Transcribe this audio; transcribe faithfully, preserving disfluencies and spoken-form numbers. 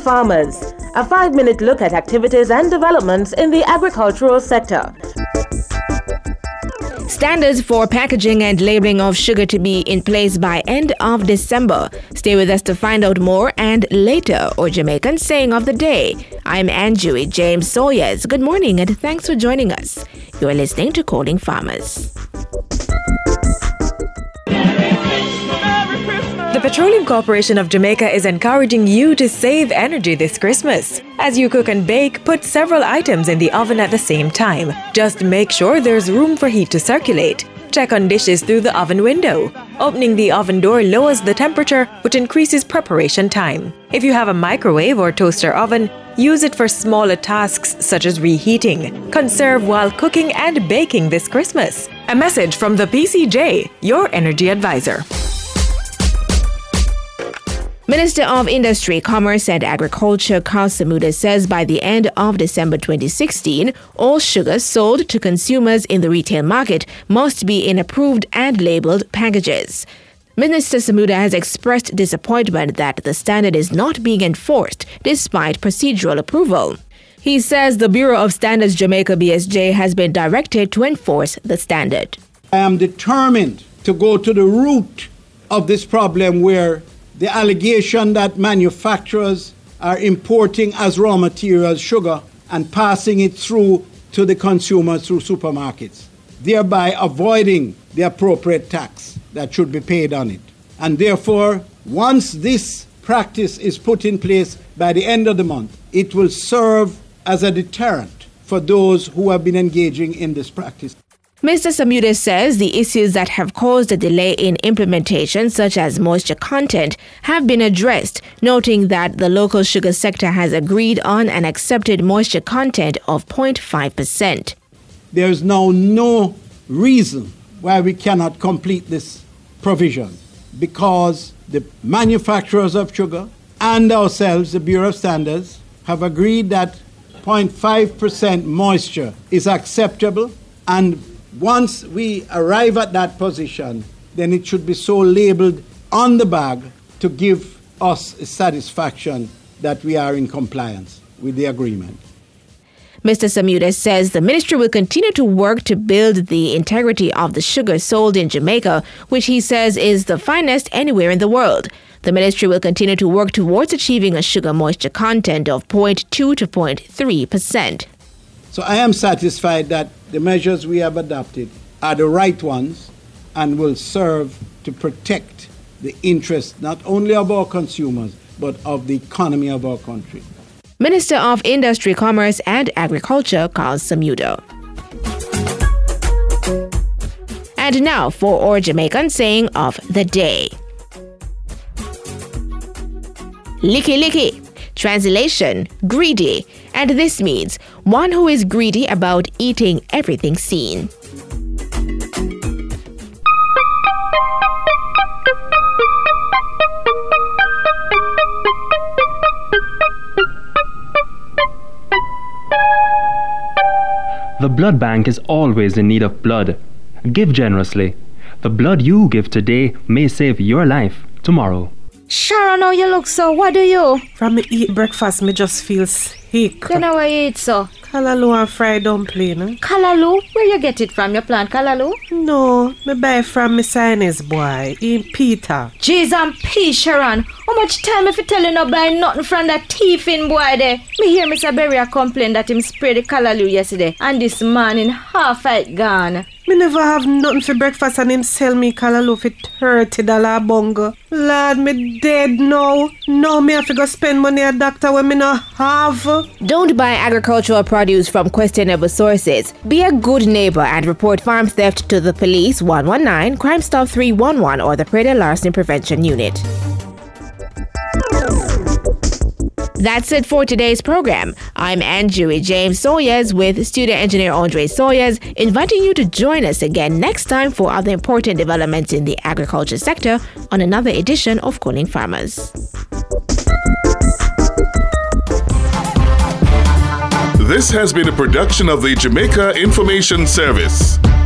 Farmers, a five-minute look at activities and developments in the agricultural sector. Standards for packaging and labeling of sugar to be in place by end of December. Stay with us to find out more, and later, or Jamaican saying of the day. I'm Anjui James Sawyers. Good morning and thanks for joining us. You're listening to Calling Farmers. The Petroleum Corporation of Jamaica is encouraging you to save energy this Christmas. As you cook and bake, put several items in the oven at the same time. Just make sure there's room for heat to circulate. Check on dishes through the oven window. Opening the oven door lowers the temperature, which increases preparation time. If you have a microwave or toaster oven, use it for smaller tasks such as reheating. Conserve while cooking and baking this Christmas. A message from the P C J, your energy advisor. Minister of Industry, Commerce and Agriculture Karl Samuda says by the end of December twenty sixteen, all sugar sold to consumers in the retail market must be in approved and labeled packages. Minister Samuda has expressed disappointment that the standard is not being enforced despite procedural approval. He says the Bureau of Standards Jamaica B S J has been directed to enforce the standard. I am determined to go to the root of this problem, where the allegation that manufacturers are importing as raw materials sugar and passing it through to the consumers through supermarkets, thereby avoiding the appropriate tax that should be paid on it. And therefore, once this practice is put in place by the end of the month, it will serve as a deterrent for those who have been engaging in this practice. Mister Samuda says the issues that have caused a delay in implementation, such as moisture content, have been addressed, noting that the local sugar sector has agreed on an accepted moisture content of zero point five percent. There is now no reason why we cannot complete this provision, because the manufacturers of sugar and ourselves, the Bureau of Standards, have agreed that zero point five percent moisture is acceptable, and once we arrive at that position, then it should be so labeled on the bag to give us a satisfaction that we are in compliance with the agreement. Mister Samuda says the ministry will continue to work to build the integrity of the sugar sold in Jamaica, which he says is the finest anywhere in the world. The ministry will continue to work towards achieving a sugar moisture content of zero point two to zero point three percent. So I am satisfied that the measures we have adopted are the right ones and will serve to protect the interests not only of our consumers, but of the economy of our country. Minister of Industry, Commerce and Agriculture, Karl Samuda. And now for our Jamaican saying of the day. Licky licky. Translation, greedy. And this means one who is greedy about eating everything seen. The blood bank is always in need of blood. Give generously. The blood you give today may save your life tomorrow. Sharon, how you look so? What do you? From me eat breakfast, me just feel sick. You know what you eat so? Callaloo and fried dumpling. Eh? Callaloo? Where you get it from? You plant callaloo? No, me buy from me Chinese boy, in Peter. Jeez and P, Sharon. How much time if you tell you no buy nothing from that thiefing boy there? Me hear Mister Berry complain that him spray the callaloo yesterday, and this man in half it gone. Me never have nothing for breakfast and him sell me callaloo for thirty dollars a bungo. Lord, me dead now. Now me have to go spend money at doctor when me not have. Don't buy agricultural produce from questionable sources. Be a good neighbor and report farm theft to the police one one nine, Crime Stop three one one or the Predator Larceny Prevention Unit. That's it for today's program. I'm Anjui James Sawyers with studio engineer Andre Sawyers, inviting you to join us again next time for other important developments in the agriculture sector on another edition of Calling Farmers. This has been a production of the Jamaica Information Service.